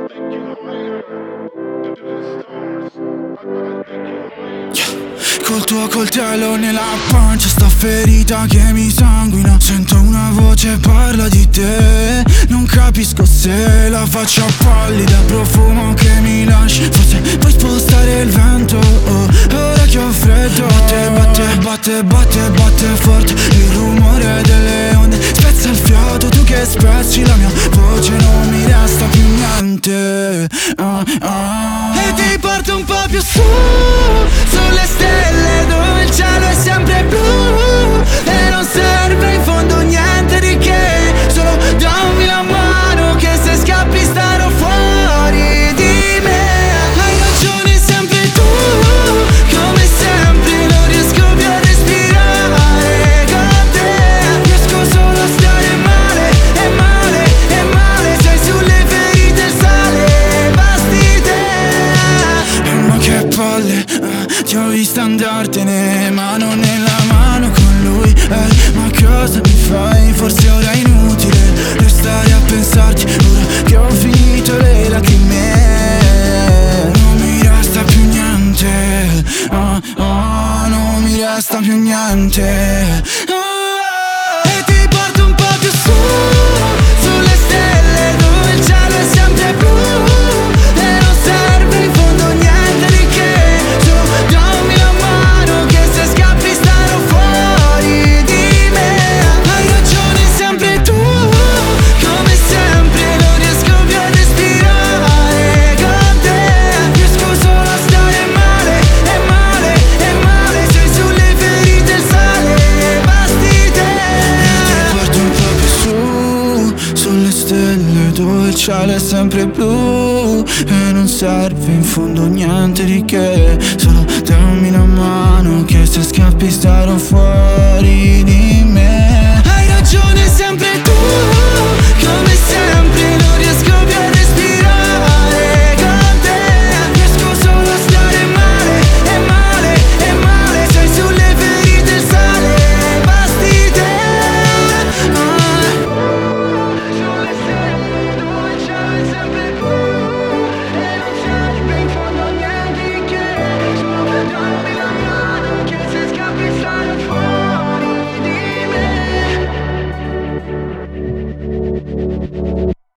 Col tuo coltello nella pancia, sta ferita che mi sanguina. Sento una voce parla di te, non capisco se la faccia pallida, profumo che mi lasci. Forse puoi spostare il vento, ora che ho freddo. Batte, batte, batte, batte, batte forte il rumore delle onde, spezza il fiato, tu che spezzi la mia voce, non mi resta più niente. E ti porto un po' più su, sulle stelle dove il cielo è sempre blu, e non serve in fondo niente di che, solo dammi la mano che se scappi starò fuori di me. Hai ragione sempre tu, come sempre non riesco più a respirare con te. Riesco solo a stare male, e male, e male, sei sulle ferite il sale, basti te. Ma che palle, ti ho visto andartene mano nella mano con lui, ma cosa mi fai? Forse ora è inutile restare a pensarti, ora che ho finito le lacrime. Non mi resta più niente, non mi resta più niente. E ti porto un po' più su, sulle stelle dove il cielo è sempre blu, e non serve in fondo niente di che, solo dammi la mano che se scappi starò fuori di me. Hai ragione sempre tu, come sempre non riesco più a respirare con te. Riesco solo a stare male, e male, e male, sei sulle ferite il sale, basti te. E ti porto un po' più su, sulle stelle dove il cielo è sempre blu, e non serve in fondo niente di che, solo dammi la mano che se scappi starò fuori di me.